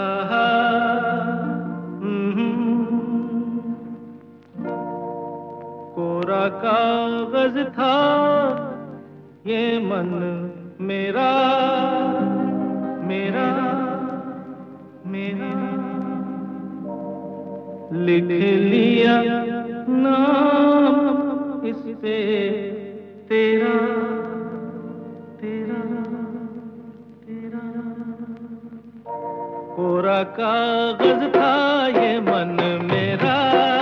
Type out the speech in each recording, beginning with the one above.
आहा, कोरा कागज था ये मन मेरा, मेरा, मेरा, लिख लिया नाम इस पे तेरा, तेरा, तेरा। कोरा कागज था ये मन मेरा,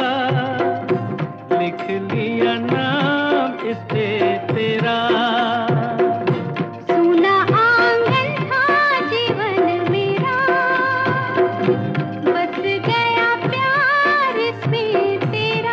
लिख लिया नाम इस पे तेरा। सूना आंगन था जीवन मेरा, बस गया प्यार इसमें तेरा।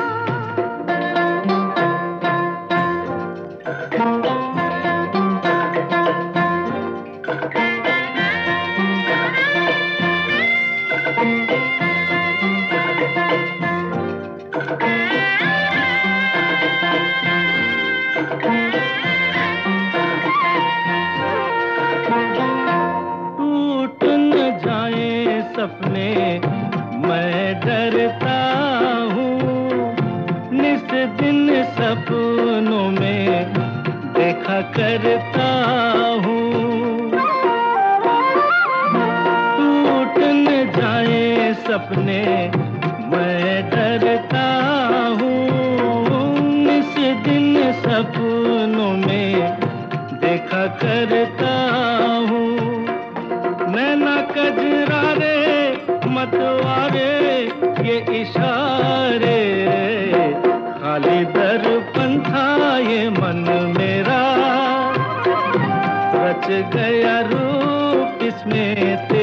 टूट न जाए सपने मैं डरता हूँ, निस दिन सपनों में देखा करता हूँ। टूट न जाए सपने मैं डरता हूँ, निस दिन सपनों में देखा करता हूँ। नैना कजरारे मतवारे ये इशारे, खाली दर्पण था ये मन मेरा, रच गया रूप इसमें